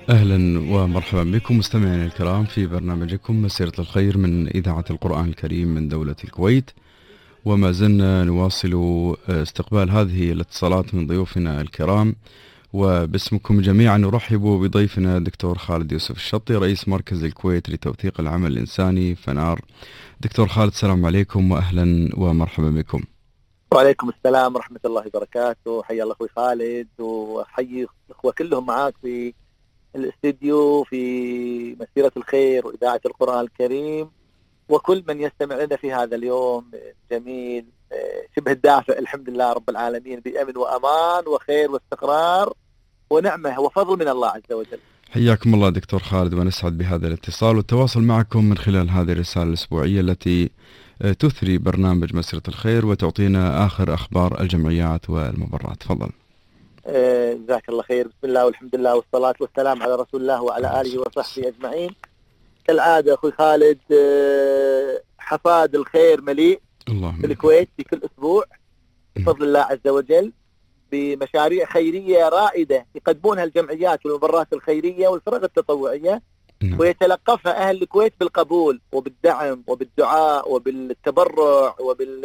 أهلا ومرحبا بكم مستمعينا الكرام في برنامجكم مسيرة الخير من إذاعة القرآن الكريم من دولة الكويت. وما زلنا نواصل استقبال هذه الاتصالات من ضيوفنا الكرام، وباسمكم جميعا نرحب بضيفنا الدكتور خالد يوسف الشطي رئيس مركز الكويت لتوثيق العمل الإنساني فنار. دكتور خالد، السلام عليكم وأهلا ومرحبا بكم. وعليكم السلام ورحمة الله وبركاته. حيا الله أخوي خالد، وحيي الأخوة كلهم معاك في الاستديو في مسيرة الخير وإذاعة القرآن الكريم، وكل من يستمع لنا في هذا اليوم الجميل شبه الدافئ، الحمد لله رب العالمين، بأمن وأمان وخير واستقرار ونعمة وفضل من الله عز وجل. حياكم الله دكتور خالد، ونسعد بهذا الاتصال والتواصل معكم من خلال هذه الرسالة الأسبوعية التي تثري برنامج مسيرة الخير وتعطينا آخر أخبار الجمعيات والمبرات. تفضل. جزاك الله خير. بسم الله والحمد لله والصلاة والسلام على رسول الله وعلى آله وصحبه أجمعين. كالعادة أخوي خالد، حفاد الخير مليء في الكويت في كل أسبوع بفضل الله عز وجل، بمشاريع خيرية رائدة يقدمونها الجمعيات والمبرات الخيرية والفرق التطوعية، ويتلقفها أهل الكويت بالقبول وبالدعم وبالدعاء وبالتبرع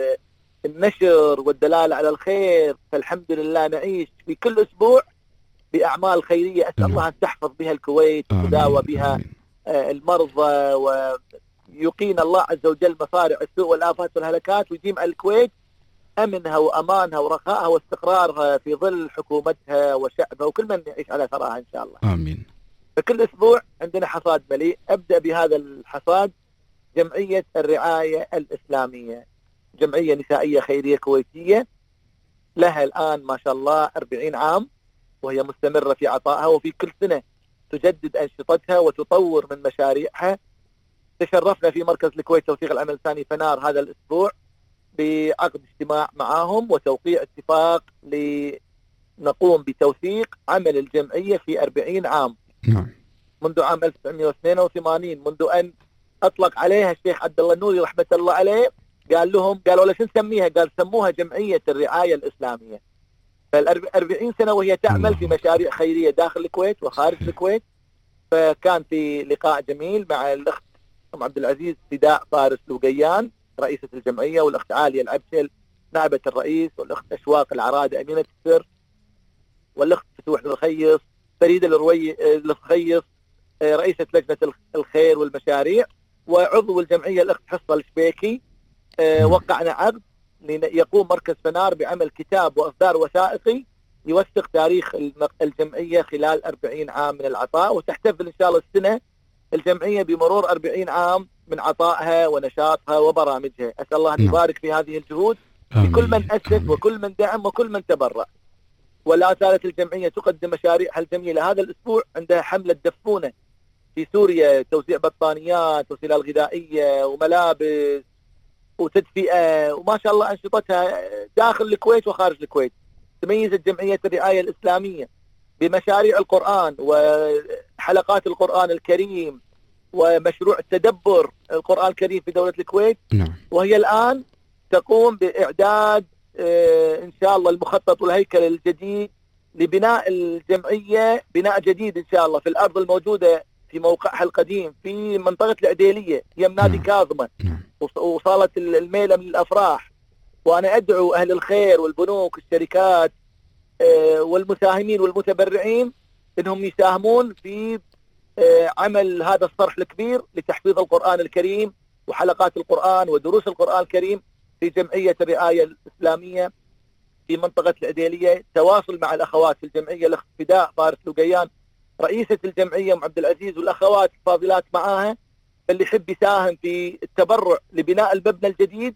وبالنشر والدلالة على الخير. فالحمد لله نعيش في كل أسبوع بأعمال خيرية أسأل الله أن تحفظ بها الكويت وتداوى بها المرضى، ويقين الله عز وجل مصارع السوء والآفات والهلكات، ويديم على الكويت أمنها وأمانها ورخائها واستقرارها في ظل حكومتها وشعبها وكل من يعيش على ثراها إن شاء الله. آمين. فكل أسبوع عندنا حصاد مليء. أبدأ بهذا الحصاد جمعية الرعاية الإسلامية، جمعية نسائية خيرية كويتية لها الآن ما شاء الله 40 عام، وهي مستمرة في عطائها، وفي كل سنة تجدد أنشطتها وتطور من مشاريعها. تشرفنا في مركز الكويت توثيق العمل الإنساني فنار هذا الأسبوع بعقد اجتماع معهم وتوقيع اتفاق لنقوم بتوثيق عمل الجمعية في 40 عام. منذ عام 1982، منذ أن أطلق عليها الشيخ عبد الله النوري رحمة الله عليه، قالوا له شو نسميها؟ قال سموها جمعية الرعاية الإسلامية. فال40 سنة وهي تعمل في مشاريع خيرية داخل الكويت وخارج الكويت. فكان في لقاء جميل مع الأخت أم عبد العزيز فداء فارس لوقيان رئيسة الجمعية، والأخت عالية العبشل نائبة الرئيس، والأخت أشواق العرادة أمينة السر، والأخت فتوح الخيص، فريدة الخيص رئيسة لجنة الخير والمشاريع، وعضو الجمعية الأخت حصة الشبيكي. وقعنا عقد يقوم مركز فنار بعمل كتاب وإصدار وثائقي يوثق تاريخ الجمعية خلال 40 عام من العطاء، وتحتفل إن شاء الله السنة الجمعية بمرور 40 عام من عطائها ونشاطها وبرامجها. أسأل الله أن يبارك في هذه الجهود لكل من أسس وكل من دعم وكل من تبرع. ولا زالت الجمعية تقدم مشاريعها الجميلة. هذا الأسبوع عندها حملة دفونة في سوريا، توزيع بطانيات وسلال غذائية وملابس وتدفئة، وما شاء الله أنشطتها داخل الكويت وخارج الكويت. تميزت جمعية الرعاية الإسلامية بمشاريع القرآن وحلقات القرآن الكريم ومشروع التدبر القرآن الكريم في دولة الكويت. وهي الآن تقوم بإعداد إن شاء الله المخطط والهيكل الجديد لبناء الجمعية، بناء جديد إن شاء الله في الأرض الموجودة في موقعها القديم في منطقة العديلية، هي نادي كاظمة وصالة الميلة من الأفراح. وأنا أدعو أهل الخير والبنوك والشركات والمساهمين والمتبرعين إنهم يساهمون في عمل هذا الصرح الكبير لتحفيظ القرآن الكريم وحلقات القرآن ودروس القرآن الكريم في جمعية الرعاية الإسلامية في منطقة العديلية. تواصل مع الأخوات في الجمعية، الأخت فداء فارس لوقيان رئيسة الجمعية أم عبد العزيز والأخوات الفاضلات معاها، اللي يحب يساهم في التبرع لبناء المبنى الجديد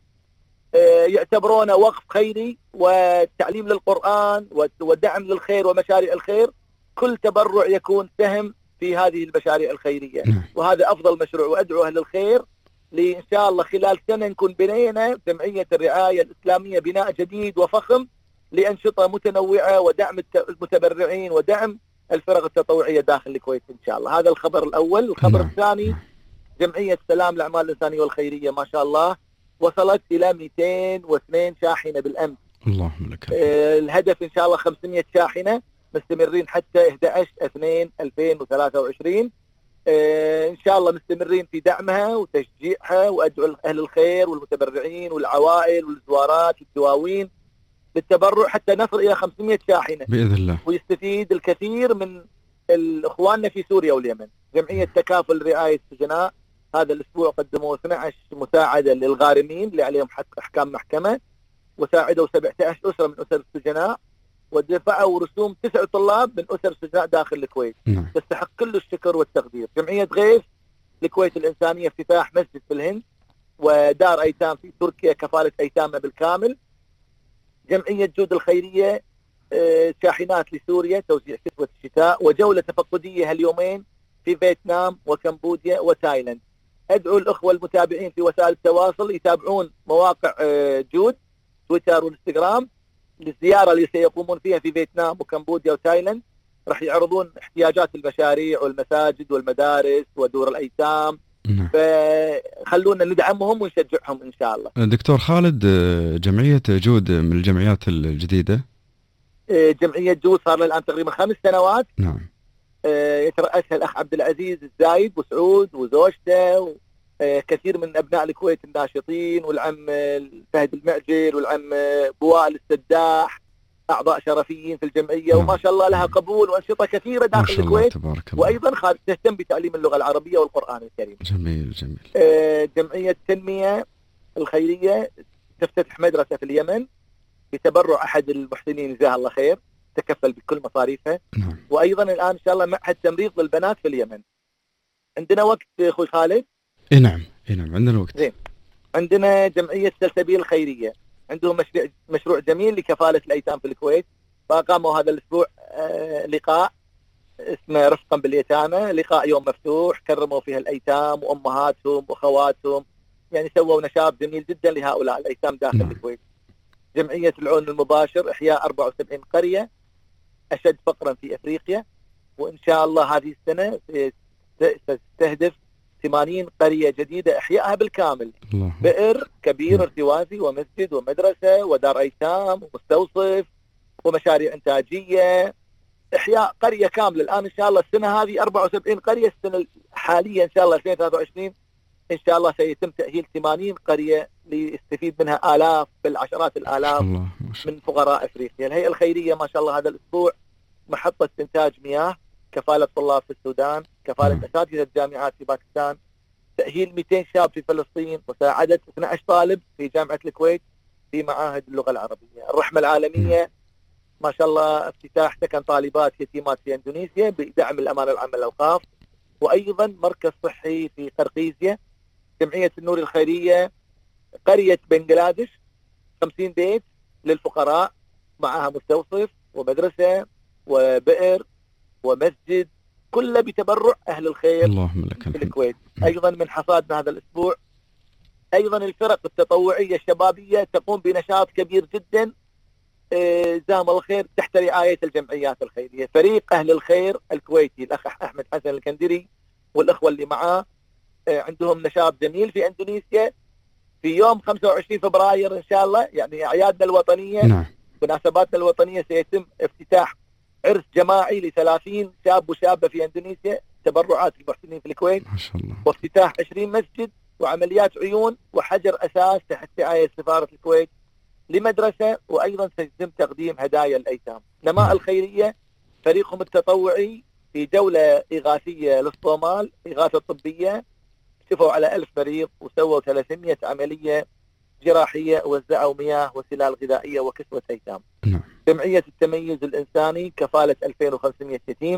يعتبرونه وقف خيري وتعليم للقرآن ودعم للخير ومشاريع الخير. كل تبرع يكون سهم في هذه المشاريع الخيرية، وهذا أفضل مشروع. وأدعو أهل الخير لإن شاء الله خلال سنة نكون بنينا جمعية الرعاية الإسلامية بناء جديد وفخم لأنشطة متنوعة ودعم المتبرعين ودعم الفرق التطوعية داخل الكويت إن شاء الله. هذا الخبر الأول. الخبر الثاني، جمعية سلام الأعمال الإنسانية والخيرية ما شاء الله وصلت إلى 202 شاحنة بالأمس. اللهم لك. الهدف إن شاء الله 500 شاحنة مستمرين حتى 11/2/2023. إن شاء الله مستمرين في دعمها وتشجيعها، وأدعو أهل الخير والمتبرعين والعوائل والزوارات والدواوين بالتبرع حتى نصل إلى 500 شاحنة بإذن الله. ويستفيد الكثير من إخواننا في سوريا واليمن. جمعية تكافل رعاية السجناء هذا الأسبوع قدموا 12 مساعدة للغارمين اللي عليهم أحكام محكمة، وساعدوا 17 أسرة من أسر السجناء، ودفعوا رسوم 9 طلاب من أسر السجناء داخل الكويت. تستحق كل الشكر والتقدير. جمعية غيث الكويت الإنسانية افتتاح مسجد في الهند، ودار أيتام في تركيا كفالة أيتامها بالكامل. جمعية جود الخيرية شاحنات لسوريا توزيع كسوة الشتاء، وجولة تفقدية هاليومين في فيتنام وكمبوديا وتايلاند. أدعو الأخوة المتابعين في وسائل التواصل يتابعون مواقع جود تويتر والإنستغرام للزيارة اللي سيقومون فيها في فيتنام وكمبوديا وتايلاند. راح يعرضون احتياجات المشاريع والمساجد والمدارس ودور الأيتام. فخلونا ندعمهم ونشجعهم إن شاء الله. دكتور خالد، جمعية جود من الجمعيات الجديدة؟ جمعية جود صار لها الآن تقريبا 5 سنوات. نعم. يترأسها الأخ عبد العزيز الزايد وسعود وزوجته، كثير من أبناء الكويت الناشطين، والعم فهد المعجل والعم بوال السداح أعضاء شرفيين في الجمعية. وما شاء الله لها قبول وأنشطة كثيرة داخل الكويت، وأيضا خارج تهتم بتعليم اللغة العربية والقرآن الكريم. جميل جميل. جمعية التنمية الخيرية تفتتح مدرسة في اليمن بتبرع أحد المحسنين جزاه الله خير، تكفل بكل مصاريفها. وأيضا الآن إن شاء الله معهد تمريض للبنات في اليمن. عندنا وقت أخوي خالد؟ نعم عندنا وقت. زين. عندنا جمعية سلسبيل الخيرية، عندهم مشروع جميل لكفالة الأيتام في الكويت، فقاموا هذا الأسبوع لقاء اسمه رفقا باليتامى، لقاء يوم مفتوح كرموا فيها الأيتام وأمهاتهم وأخواتهم، يعني سووا نشاط جميل جدا لهؤلاء الأيتام داخل الكويت. جمعية العون المباشر إحياء 74 قرية أشد فقرا في أفريقيا، وإن شاء الله هذه السنة ستستهدف 80 قرية جديدة إحيائها بالكامل. بئر كبير ارتوازي ومسجد ومدرسة ودار أيتام ومستوصف ومشاريع إنتاجية، إحياء قرية كاملة. الآن إن شاء الله السنة هذه 74 قرية، السنة الحالية إن شاء الله 2023 إن شاء الله سيتم تأهيل 80 قرية ليستفيد منها آلاف بل عشرات الآلاف من فقراء أفريقيا. الهيئة الخيرية ما شاء الله هذا الأسبوع محطة إنتاج مياه، كفالة طلاب في السودان، كفالة أساتذة الجامعات في باكستان، تأهيل 200 شاب في فلسطين، مساعدة 12 طالب في جامعة الكويت في معاهد اللغة العربية. الرحمة العالمية ما شاء الله افتتاح سكن طالبات يتيمات في اندونيسيا بدعم الأمانة العامة للأوقاف، وأيضا مركز صحي في قرقيزيا. جمعية النور الخيرية قرية بنغلاديش 50 بيت للفقراء معها مستوصف ومدرسة وبئر ومسجد، كله بتبرع أهل الخير في الكويت. أيضا من حصادنا هذا الأسبوع أيضا الفرق التطوعية الشبابية تقوم بنشاط كبير جدا جزاهم الله خير تحت رعاية الجمعيات الخيرية. فريق أهل الخير الكويتي الأخ أحمد حسن الكندري والأخوة اللي معاه عندهم نشاط جميل في أندونيسيا في يوم 25 فبراير إن شاء الله، يعني أعيادنا الوطنية مناسباتنا الوطنية، سيتم افتتاح عرس جماعي ل30 شاب وشابة في أندونيسيا، تبرعات المحسنين في الكويت ما شاء الله، وافتتاح 20 مسجد وعمليات عيون وحجر أساس تحت رعاية سفارة الكويت لمدرسة، وأيضا سيتم تقديم هدايا الأيتام. نماء الخيرية فريقهم التطوعي في جولة إغاثية للصومال، إغاثة طبية، شفوا على 1000 مريض وسووا 300 عملية جراحية ووزعوا مياه وسلال غذائية وكسوة أيتام. جمعية التميز الإنساني كفالة 2500 يتيم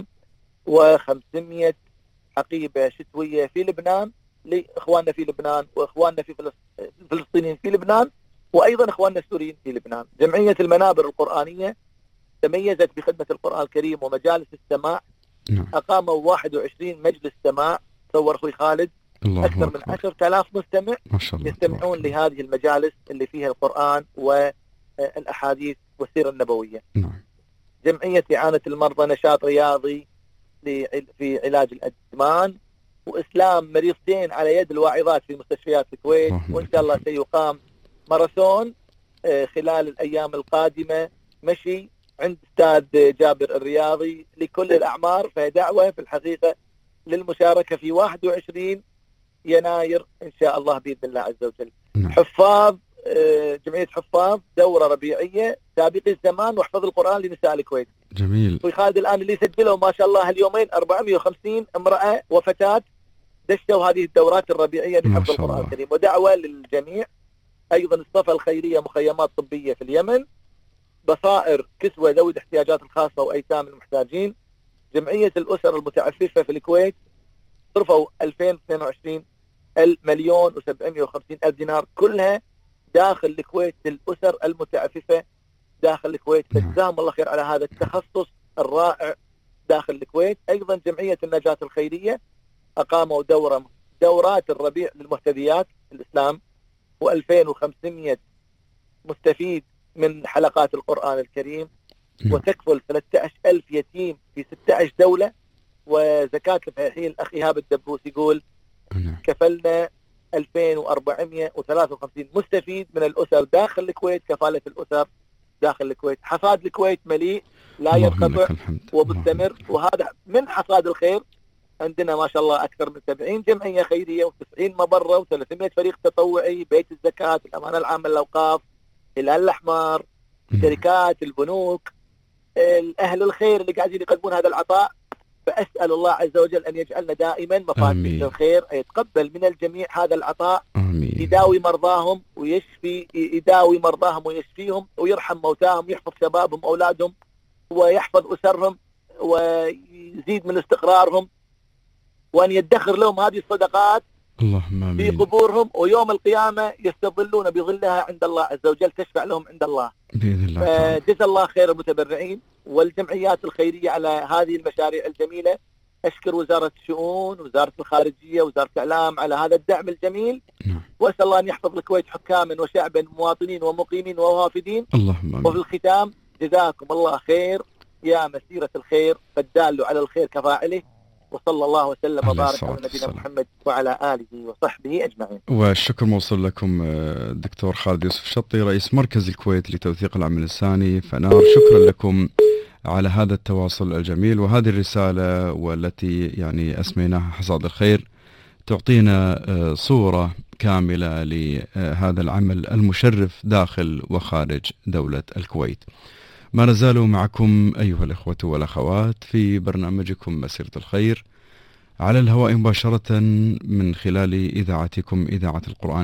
و500 حقيبة شتوية في لبنان لإخواننا في لبنان وإخواننا في فلسطينيين في لبنان وأيضا إخواننا السوريين في لبنان. جمعية المنابر القرآنية تميزت بخدمة القرآن الكريم ومجالس السماع، أقاموا 21 مجلس سماع، تصور أخوي خالد أكثر من 10,000 مستمع يستمعون لهذه المجالس اللي فيها القرآن والأحاديث والسيرة النبوية. جمعية إعانة المرضى نشاط رياضي في علاج الأدمان، وإسلام مريضتين على يد الواعظات في مستشفيات الكويت، وإن شاء الله سيقام ماراثون خلال الأيام القادمة، مشي عند أستاذ جابر الرياضي لكل الأعمار، فهي دعوة في الحقيقة للمشاركة في 21 يناير إن شاء الله بإذن الله عز وجل. حفاظ جمعية حفاظ دورة ربيعية سابقي الزمان واحفظ القرآن لنساء الكويت. جميل. أخوي خالد الآن اللي سجلوا ما شاء الله اليومين 450 امرأة وفتاة دشوا هذه الدورات الربيعية لحفظ القرآن الكريم. ودعوة للجميع أيضا الصفة الخيرية مخيمات طبية في اليمن، بصائر كسوة ذوي الاحتياجات الخاصة وأيتام المحتاجين، جمعية الأسر المتعففة في الكويت صرفوا 2022 1,750,000 دينار كلها داخل الكويت للأسر المتعففة داخل الكويت. جزاهم الله خير على هذا التخصص الرائع داخل الكويت. أيضا جمعية النجاة الخيرية أقاموا دورات الربيع للمهتديات الإسلام، و2500 مستفيد من حلقات القرآن الكريم، وتكفل 13,000 يتيم في 16 دولة. وزكاة الفلاحين الأخ إيهاب الدبوس يقول كفلنا 2453 مستفيد من الأسر داخل الكويت، كفالة الأسر داخل الكويت. حصاد الكويت مليء لا ينقطع ومستمر، وهذا من حصاد الخير. عندنا ما شاء الله أكثر من 70 جمعية خيرية و90 مبرة و300 فريق تطوعي، بيت الزكاة، الأمانة العامة للأوقاف، الهلال الأحمر، الشركات، البنوك، أهل الخير اللي قاعدين يقدمون هذا العطاء. فأسأل الله عز وجل أن يجعلنا دائما مفاتيح الخير، يتقبل من الجميع هذا العطاء، يداوي مرضاهم يداوي مرضاهم ويشفيهم، ويرحم موتاهم، ويحفظ شبابهم وأولادهم، ويحفظ أسرهم، ويزيد من استقرارهم، وأن يدخر لهم هذه الصدقات في قبورهم، ويوم القيامة يستظلون بظلها عند الله عز وجل، تشفع لهم عند الله بإذن الله. جزا الله خير المتبرعين والجمعيات الخيرية على هذه المشاريع الجميلة. أشكر وزارة الشؤون، وزارة الخارجية، وزارة الإعلام على هذا الدعم الجميل. وأسأل الله أن يحفظ الكويت حكاما وشعبا مواطنين ومقيمين ووافدين. وفي الختام جزاكم الله خير يا مسيرة الخير، فالدال على الخير كفاعله. وصلى الله وسلم وبارك على نبينا محمد وعلى آله وصحبه أجمعين. والشكر موصول لكم الدكتور خالد يوسف شطي رئيس مركز الكويت لتوثيق العمل الإنساني فنار. شكرا لكم على هذا التواصل الجميل وهذه الرسالة، والتي يعني أسميناها حصاد الخير، تعطينا صورة كاملة لهذا العمل المشرف داخل وخارج دولة الكويت. ما نزال معكم أيها الإخوة والأخوات في برنامجكم مسيرة الخير على الهواء مباشرة من خلال إذاعتكم إذاعة القرآن